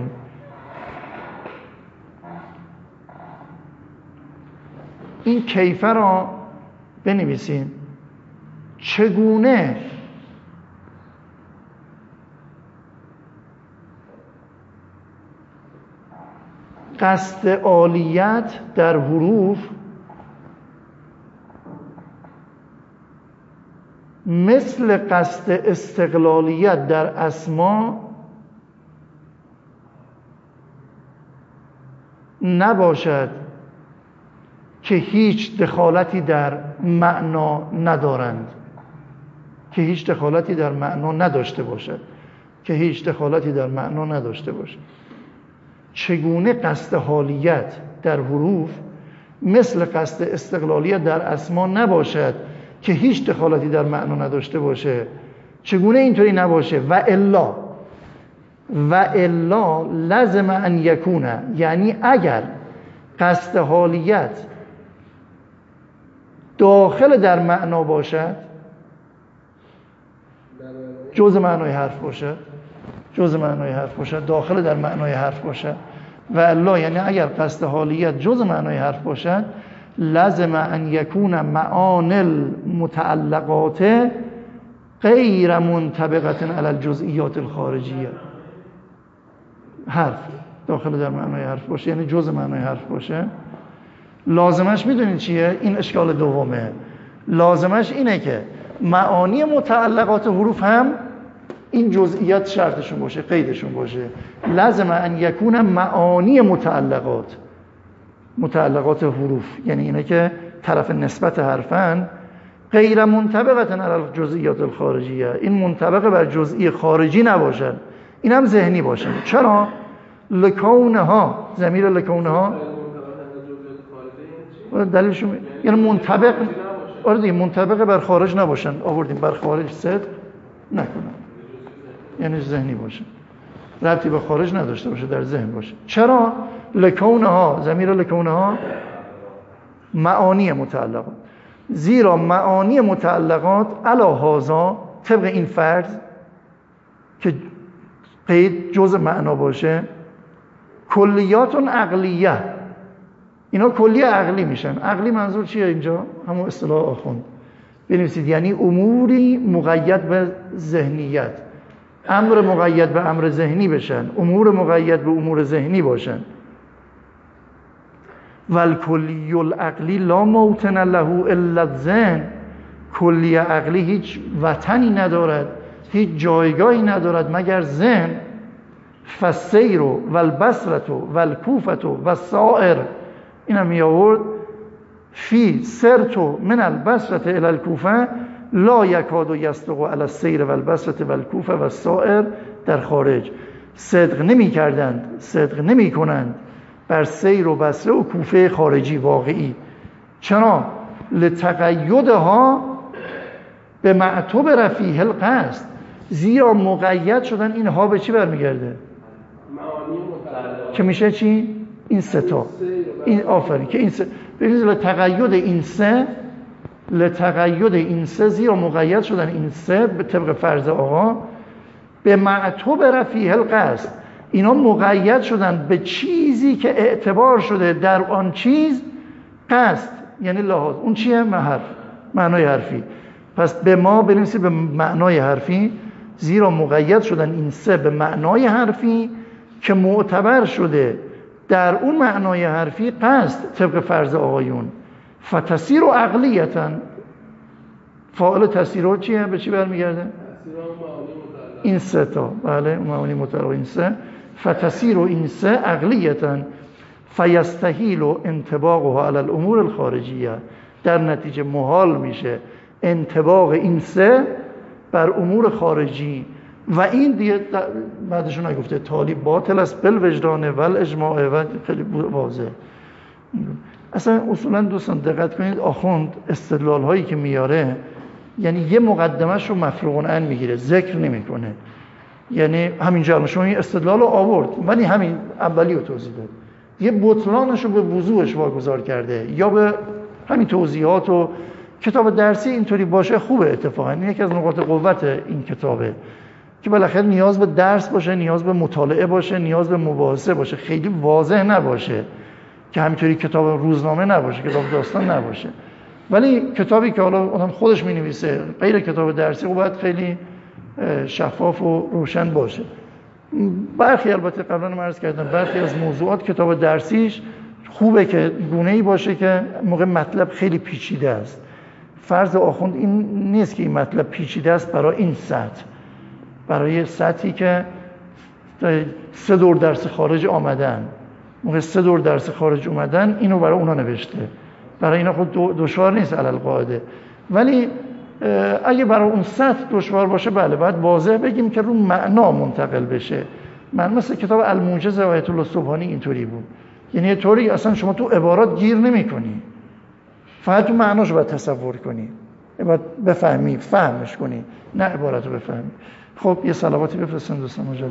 این کیفه را بنویسید. چگونه قصد عالیت در حروف مثل قصد استقلالیت در اسما نباشد که هیچ دخالتی در معنا ندارند، که هیچ دخالتی در معنا نداشته باشد، که هیچ دخالتی در معنا نداشته باشد. چگونه قصد حالیت در حروف مثل قصد استقلالیت در اسما نباشد که هیچ دخالتی در معنا نداشته باشه. چگونه اینطوری نباشه؟ و الا لازم ان یکونه، یعنی اگر قصد حالیت داخل در معنا باشد، جزء معنای حرف باشد، داخل در معنای حرف باشد. و الا یعنی اگر قصد حالیت جزء معنای حرف باشد، لازم ان یکون معانی المتعلقات غیر منطبقه علی الجزئیات الخارجیه. حرف داخل در معنای حرف باشه یعنی جزء معنای حرف باشه. لازمش میدونید چیه؟ این اشکال دومه. لازمش اینه که معانی متعلقات حروف هم این جزئیات شرطشون باشه، قیدشون باشه. لازم ان یکون معانی متعلقات حروف، یعنی اینه که طرف نسبت حرفن، غیر منطبقه علی الجزئیات الخارجیه، این منطبق بر جزئی خارجی نباشن، این هم ذهنی باشن. چرا؟ لکونها، ضمیر لکونها دلیلشون یعنی منطبق، آره دیگه، منطبق بر خارج نباشن. آوردیم بر خارج صدق نکنن، یعنی ذهنی باشه، ربطی به خارج نداشته باشه، در ذهن باشه. چرا؟ لکونها، ضمیر لکونها معانی متعلقات، زیرا معانی متعلقات علی هذا، طبق این فرض که قید جزء معنا باشه، کلیات عقلیه، اینا کلیه عقلی میشن. عقلی منظور چیه اینجا؟ همون اصطلاح آخوند بنویسید، یعنی اموری مقید به ذهنیت، امر مقید به امر ذهنی بشن، امور مقید به امور ذهنی باشن. والکلی العقلی لا موطن له الا الذهن، کلی عقلی هیچ وطنی ندارد، هیچ جایگاهی ندارد مگر ذهن. فالسیر والبصره والکوفه والسائر، اینا می آورد فی سرت من البصره الی الکوفه لا یکاد یصدق علی السیر والبصره والکوفه والسائر در خارج. صدق نمی کردند، صدق نمی کنند بر سیر و بصره و کوفه خارجی واقعی. چرا؟ لتقیدها به معتوب رفیه القصد، زیرا مقید شدن. اینها به چی برمیگرده؟ که میشه چی؟ این سه تا، این آفرین که این سه، ببینید لتقید این سه زیرا مقید شدن این سه به طبق فرض آقا به معتوب رفیه القصد، اینا مقید شدن به چیزی که اعتبار شده در آن چیز قصد، یعنی لحاظ. اون چیه؟ معنای حرفی. پس به ما بنویسید به معنای حرفی، زیرا مقید شدن این سه به معنای حرفی که معتبر شده در اون معنای حرفی قصد طبق فرض آقایون. فتسیر و عقلیتا، فاعل تسیر چیه؟ به چی برمیگرده؟ این سه تا، بله معانی مطلق این سه. فتسیر و این سه عقلیتا فیستحیل و انطباقها علی الامور الخارجیه، در نتیجه محال میشه انطباق این سه بر امور خارجی. و این دیگه بعدشون نگفته تالی باطل است بالوجدان و الاجماع، و خیلی واضح. اصلا اصولا دوستان دقت کنید، آخوند استدلال هایی که میاره یعنی یه مقدمش رو مفروغ عنه میگیره، ذکر نمیکنه. یعنی همینجا شما این استدلال رو آورد ولی همین اولی رو توضیح داد، یه بطلانش رو به وضوحش واگذار کرده، یا به همین توضیحات. و کتاب درسی اینطوری باشه خوبه. اتفاقا این یکی از نقاط قوت این کتابه که بالاخره نیاز به درس باشه، نیاز به مطالعه باشه، نیاز به مباحثه باشه، خیلی واضح نباشه که همینطوری کتاب روزنامه نباشه، کتاب داستان نباشه. ولی کتابی که حالا آدم خودش می‌نویسه غیر کتاب درسی باید خیلی شفاف و روشن باشه. برخی البته قبلا من عرض کردم برخی از موضوعات کتاب درسیش خوبه که گونه‌ای باشه که موقع مطلب خیلی پیچیده است. فرض آخوند این نیست که این مطلب پیچیده است برای این سطح، برای سطحی که 3 دور درس خارج آمدن، موقع 3 دور درس خارج اومدن اینو برای اونا نوشته. برای اینا خود دشوار نیست علل قاعده، ولی اگه برای اون سطح دشوار باشه بله باید واضح بگیم که رو معنا منتقل بشه. من مثل کتاب الموجز آیت الله سبحانی اینطوری بود، یعنی یه طوری اصلا شما تو عبارات گیر نمی‌کنی، فقط تو معناش باید تصور کنی، باید بفهمی، فهمش کنی، نه عبارت رو بفهمی. خب یه صلواتی بفرستن دوستان مجلل.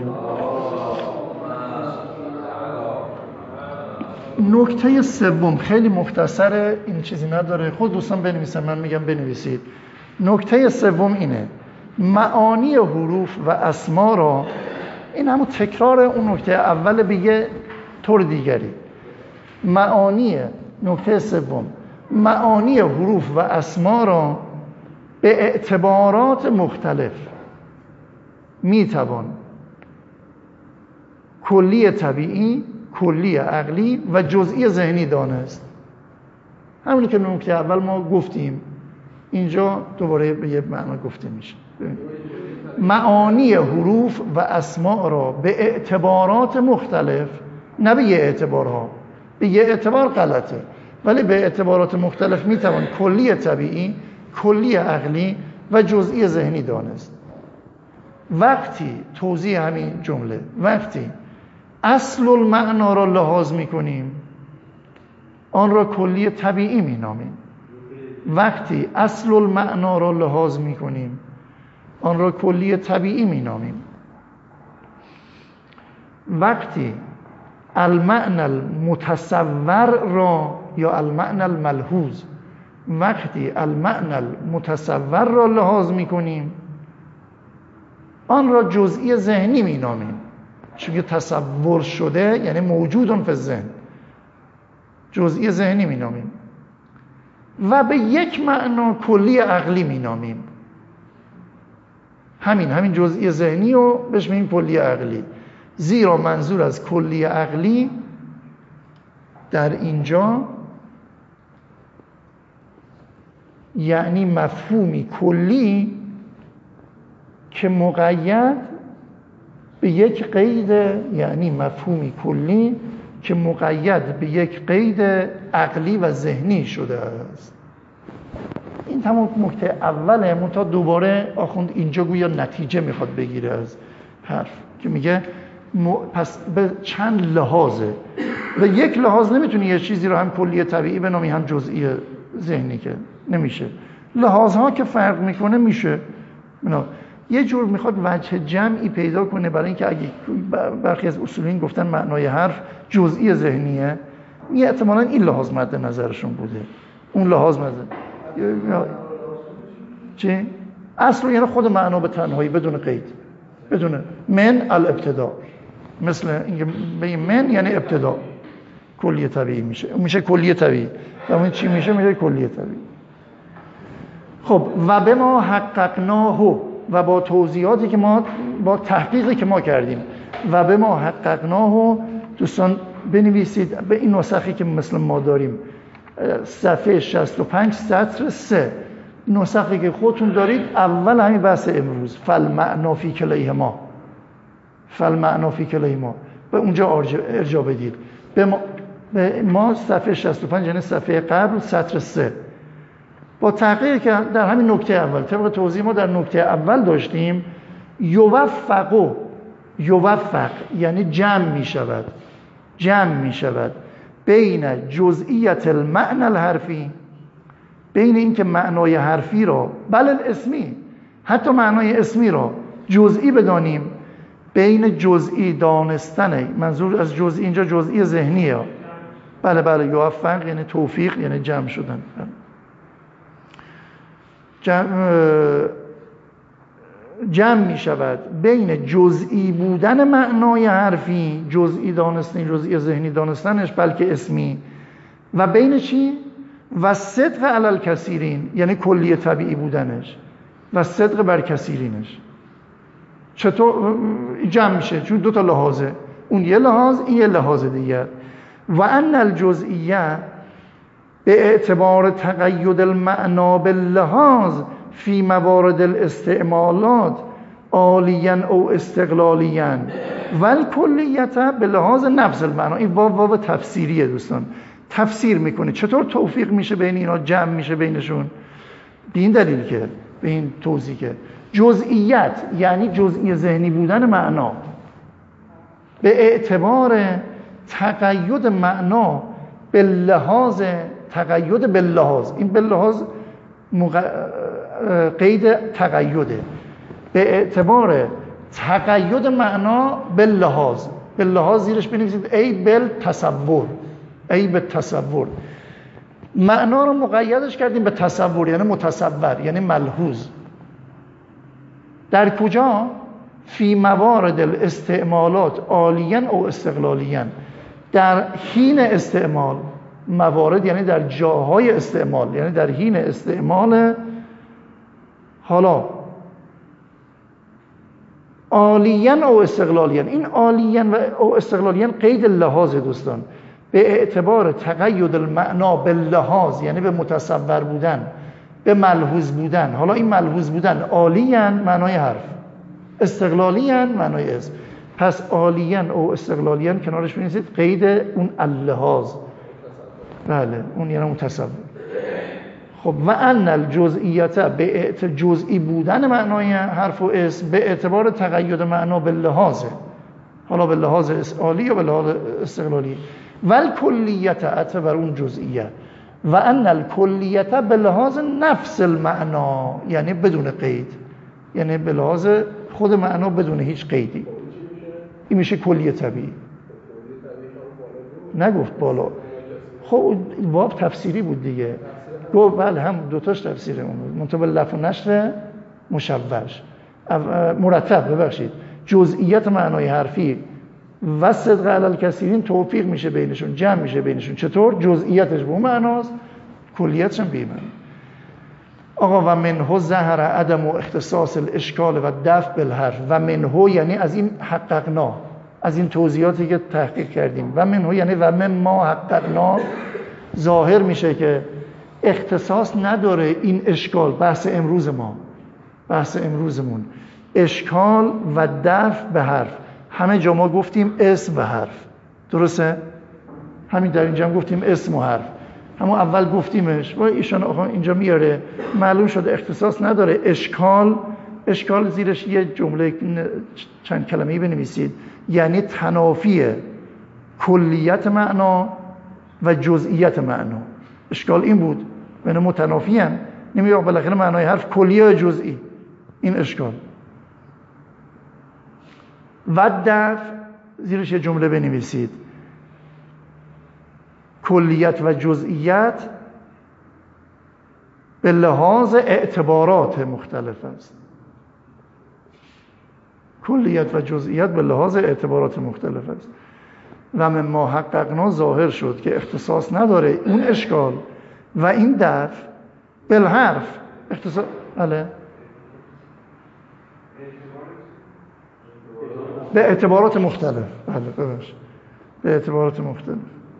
نکته سوم خیلی مختصره، این چیزی نداره، خود دوستان بنویسن، من میگم بنویسید. نکته سوم اینه، معانی حروف و اسما را، این همون تکرار اون نکته اول به یه طور دیگری. معانی، نکته سوم، معانی حروف و اسما را به اعتبارات مختلف میتوان کلی طبیعی، کلی عقلی و جزئی ذهنی دانست. همونی که نکته اول ما گفتیم اینجا دوباره به یه معنا گفته میشه. معانی حروف و اسما را به اعتبارات مختلف، نه به یه اعتبارها، به یه اعتبار غلطه، ولی به اعتبارات مختلف میتوان کلی طبیعی، کلی عقلی و جزئی ذهنی دانست. وقتی توضیح همین جمله، وقتی اصل المعنا را لحاظ میکنیم آن را کلی طبیعی مینامیم. وقتی اصل المعنا را لحاظ میکنیم آن را کلی طبیعی مینامیم. وقتی المعنى المتصور را یا المعنى الملحوظ، وقتی المعنى المتصور را لحاظ میکنیم آن را جزئی ذهنی مینامیم، چون که تصور شده یعنی موجودن فی الذهن، جزئی ذهنی مینامیم. و به یک معنا کلی عقلی مینامیم. همین جزئی ذهنی رو بهش میگیم کلی عقلی، زیرا منظور از کلی عقلی در اینجا یعنی مفهومی کلی که مقید به یک قید، یعنی مفهومی کلی که مقید به یک قید عقلی و ذهنی شده است. این تمام نکته اوله. منتها دوباره آخوند اینجا گویا نتیجه میخواد بگیره از حرف که میگه پس به چند لحاظه. به یک لحاظ نمیتونی یه چیزی رو هم کلی طبیعی بنامی هم جزئی ذهنی، که نمیشه. لحاظها که فرق میکنه میشه یه جور میخواد وجه جمعی پیدا کنه، برای اینکه اگه برخی از اصولین گفتن معنای حرف جزئی ذهنیه، یه احتمالاً این لحاظ مد نظرشون بوده، اون لحاظ چی؟ اصل یعنی خود معنا به تنهایی بدون قید، بدون من الابتدا، مثل اینکه به من یعنی ابتدا کلیه طبیعی میشه کلیه طبیعی. و اون چی میشه کلیه طبیعی. خب و به ما حققناه، و با توضیحاتی که ما با تحقیقی که ما کردیم، و به ما حققناه، دوستان بنویسید به این نسخی که مثل ما داریم، صفحه 65 سطر 3 نسخی که خودتون دارید، اول همین بحث امروز فالمعنا فی کلیهما، فالمعنا فی کلیهما، به اونجا ارجاع بدید. به ما صفحه 65 یعنی صفحه قبل سطر 3 با تحقیقی که در همین نکته اول طبق توضیح ما در نکته اول داشتیم، یوفق یعنی جمع می شود بین جزئیت المعنی الحرفی، بین این که معنای حرفی را بل الاسمی، حتی معنای اسمی را جزئی بدانیم، بین جزئی دانستن، منظور از جزئی اینجا جزئی ذهنیه، بله یوفق یعنی توفیق، یعنی جمع شدن، جمع می شود بین جزئی بودن معنای حرفی، جزئی دانستن، جزئی ذهنی دانستنش بلکه اسمی، و بین چی؟ و صدق علی الکثیرین، یعنی کلی طبیعی بودنش و صدق بر کثیرینش. چطور جمع میشه؟ چون دو تا لحاظه، اون یه لحاظ، این یه لحاظ دیگر. و ان الجزئیه به اعتبار تقید المعنا باللحاظ فی موارد الاستعمالات عالیاً او استقلالیاً والکلیت به لحاظ نفس المعنا. این واو تفسیریه دوستان، تفسیر میکنه چطور توفیق میشه بین اینا، جمع میشه بینشون. به این دلیل که به این توضیح که جزئیت یعنی جزئی ذهنی بودن معنا به اعتبار تقید معنا به لحاظ تقید باللحاظ، این باللحاظ قید تقیده، به اعتبار تقید معنا باللحاظ، باللحاظ زیرش بنویسید ای بالتصور، ای بالتصور، معنا رو مقیدش کردیم به تصور، یعنی متصور، یعنی ملحوظ. در کجا؟ فی موارد الاستعمالات عالیاً او استقلالیاً، در حین استعمال، موارد یعنی در جاهای استعمال، یعنی در حین استعمال. حالا عالیاً او استقلالیاً، این عالیاً و او استقلالیاً قید لحاظ دوستان، به اعتبار تقید المعنا باللحاظ، یعنی به متصور بودن، به ملحوظ بودن. حالا این ملحوظ بودن عالیاً معنای حرف، استقلالیاً معنای اسم. پس عالیاً او استقلالیاً کنارش بنویسید قید اون اللحاظ، بله اون یعنی متصور. خب و ان الجزئیت به جزئی بودن معنای حرف و اسم به اعتبار تقید معنا باللحاظ، حالا به لحاظ عالی یا به لحاظ استقلالی، والکلیت عطف بر اون جزئیت، و ان الکلیت به لحاظ نفس المعنا، یعنی بدون قید، یعنی به لحاظ خود معنا بدون هیچ قیدی. این میشه کلیه طبیعی. نگفت بالا، خب باب تفسیری بود دیگه، گفت بله هم دوتاش تفسیره اون بود، منطبع لفظ و نشر مشوش مرتب، ببخشید جزئیت معنای حرفی و صدق علی الکثیرین توفیق میشه بینشون، جمع میشه بینشون. چطور؟ جزئیتش به اون معناست، کلیتش هم به این معنی. آقا و منه ظهر عدم و اختصاص الاشکال و دفع بالحرف، و منه یعنی از این حققنا، از این توضیحاتی که تحقیق کردیم، و منه یعنی و من ما حققنا، ظاهر میشه که اختصاص نداره این اشکال، بحث امروز ما، بحث امروزمون اشکال و دفع به حرف. همه جا ما گفتیم اسم و حرف، درسته؟ همین در اینجا هم گفتیم اسم و حرف، همون اول گفتیمش و ایشان آقا اینجا میاره معلوم شده اختصاص نداره اشکال اشکال زیرش یه جمله چند کلمه‌ای بنویسید، یعنی تنافی کلیت معنا و جزئیت معنا. اشکال این بود، بین متنافی هم نمیگه بالاخره معنای حرف کلیه یا جزئی، این اشکال. و دفع زیرش یه جمله بنویسید، کلیت و جزئیت به لحاظ اعتبارات مختلف است. کلیت و جزئیت به لحاظ اعتبارات مختلف است. و مما حققنا ظاهر شد که اختصاص نداره اون اشکال و این دفع بالحرف اختصاص. بله، به اعتبارات مختلف. بله ببخشید، به اعتبارات مختلف.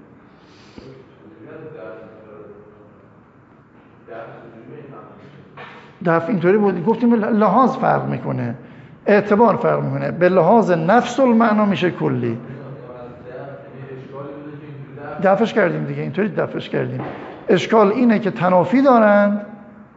دفع اینطوری بود، گفتیم لحاظ فرق میکنه، اعتبار فرق میکنه. به لحاظ نفس المعنا میشه کلی. دفعش کردیم دیگه، اینطوری دفعش کردیم. اشکال اینه که تنافی دارند،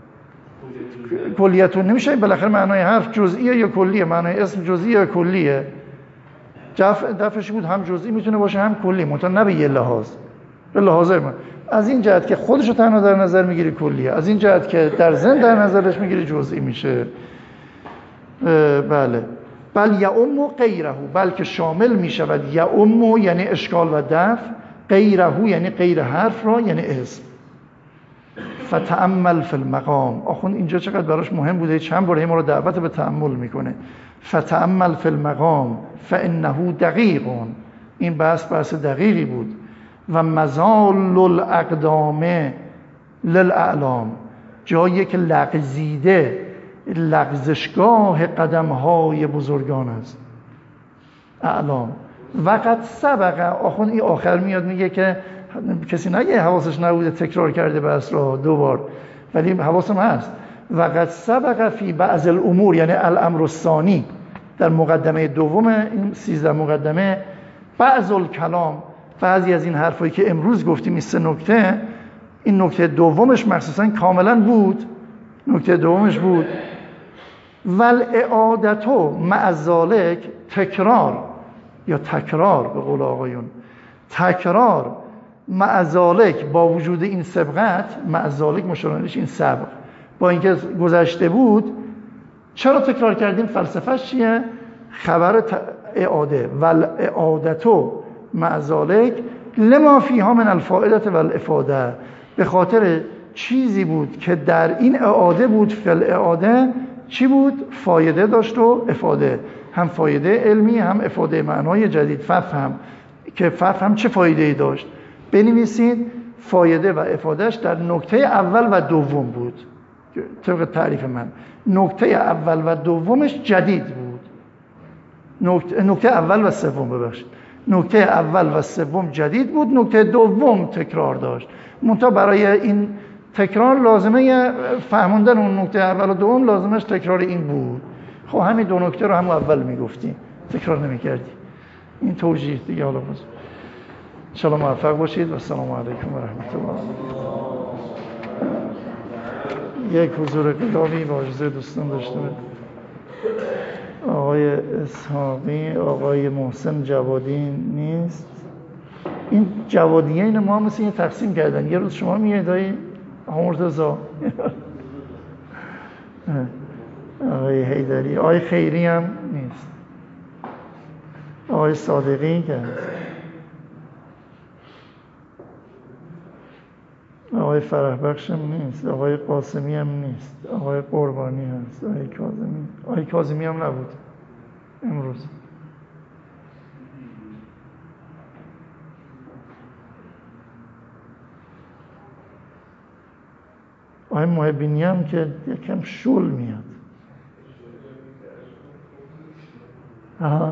کلیتون نمیشه، بالاخره معنای حرف جزئیه یا کلیه، معنای اسم جزئیه یا کلیه. دفعش بود هم جزئی میتونه باشه هم کلی، منتها نه به یه لحاظ، به لحاظ از این جهت که خودشو تنها در نظر میگیری کلیه، از این جهت که در ضمن در نظرش میگیری جزئی میشه. بله. بل یعم غیره، بلکه شامل میشود یعم یعنی اشکال و دفع، غیره یعنی غیر حرف را یعنی اسم. فتأمل فی المقام. آخوند اینجا چقدر براش مهم بوده، چند بار ما رو دعوت به تأمل میکنه. فتأمل فی المقام فانه دقیق. این بحث دقیقی بود. و مزال الاقدام للاعلام، جایی که لغزیده، لغزشگاه قدمهای بزرگان است، اعلام. وقت سبق. آخوند این آخر میاد میگه که کسی نگه حواسش نبوده تکرار کرده بحث را 2 بار، ولی حواسم هست. وقت سبق فی بعض الامور، یعنی الامر الثانی، در مقدمه دوم این 13 مقدمه، بعض الکلام، بعضی از این حرفایی که امروز گفتیم این 3 نکته، این نکته دومش مخصوصا کاملا بود، نکته دومش بود. والاعادتو مع ذالک، تکرار یا تکرار به قول آقایون، تکرار مع ذالک، با وجود این سبقت، مع ذالک مشارنش این سبق، با اینکه گذشته بود، چرا تکرار کردیم؟ فلسفه‌اش چیه؟ خبر اعاده. والاعادتو مع ذالک لما فیها من الفائده والافاده، به خاطر چیزی بود که در این اعاده بود. فل اعاده چی بود؟ فایده داشت و افاده، هم فایده علمی هم افاده معنای جدید. فهم که فهم چه فایده‌ای داشت، بنویسید فایده و افادهش در نکته اول و دوم بود. طبق تعریف من نکته اول و دومش جدید بود. نکته اول و سوم، ببخشید، نکته اول و سوم جدید بود، نکته دوم تکرار داشت. منتها برای این تکرار لازمه فهموندن اون نکته اول و دوم لازمش تکرار این بود. خب همین 2 نکته رو هم اول میگفتی، تکرار نمیکردی. این توجیه دیگه. حالا باز انشاءالله موفق باشید و السلام علیکم و رحمت الله. یک حضور قلابی با اجازه دوستان داشته بود. آقای اسحاقی، آقای محسن جوادی نیست. این جوادیه این ما مثل این تقسیم کردن، یه روز شما میاد آقای مرتضی، آقای حیدری، آقای خیری هم نیست، آقای صادقی که آقای فرح بخش هم نیست، آقای قاسمی هم نیست، آقای قربانی هست، آقای کاظمی هم نبود امروز. آقای محبینی هم که یکم شل میاد. آها.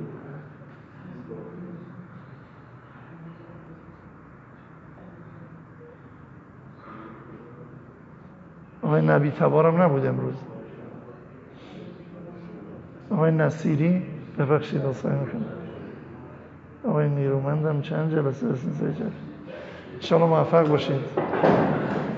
آقای نبی تبارم نبود امروز. آقای نصیری، ببخشید اصلا میکنم. آقای نیرومند هم چند جلسه ان شاء الله موفق باشید.